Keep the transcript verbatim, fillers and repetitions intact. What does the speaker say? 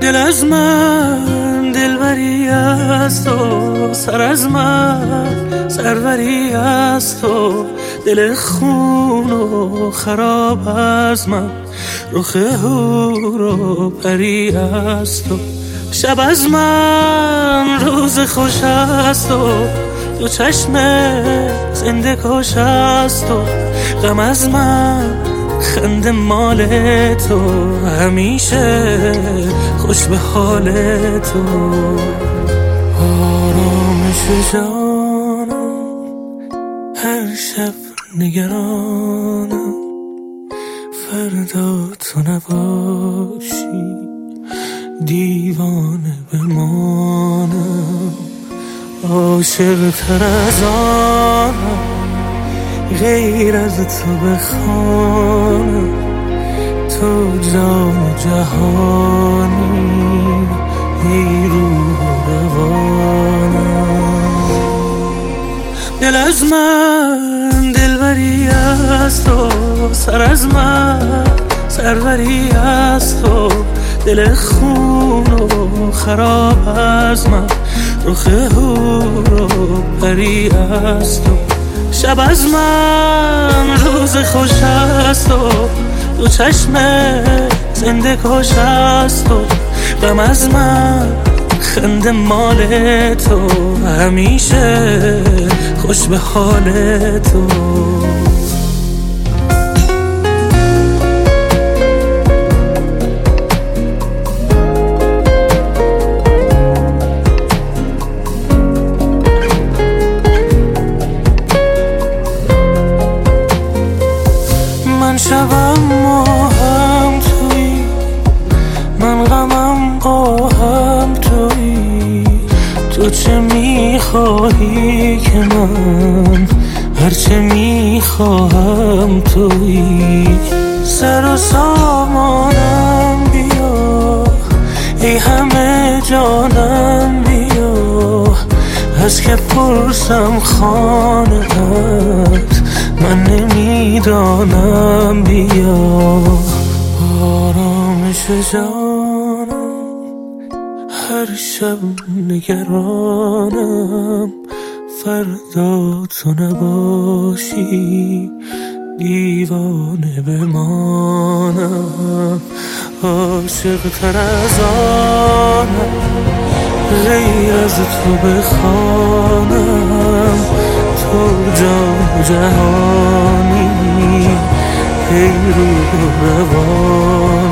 دل از من دلبری است و سر از من سروری است و دل خون و خراب از من رخ حور و پری است و شب از من روز خوش است و دو چشم زنده کش است و غم از من خنده مال تو همیشه خوش به حال تو آرامش جانم هر شب نگرانم فردا تو نباشی دیوانه بمانم عاشق تر از آنم غیر از تو بخوانم تو جان و جهانی ای روح و روانم دل از من دلبری است و سر از من سروری است و دل خون و خراب از من رخ حور و پری است و شب از من روز خوش است و دو چشم زنده کش است و غم از من خنده مال تو همیشه خوش به حال تو من شبم ماهم توی من غمم آهم توی تو چه میخواهی که من هرچه میخواهم توی سر و سامانم بیا ای همه جانم بیا از که پرسم خانه‌ات من نمیدانم بیا آرامش جانم هر شب نگرانم فردا تو نباشی دیوانه بمانم عاشق تر از آنم غیر از تو بخوانم تو جان جهانی ای روح روان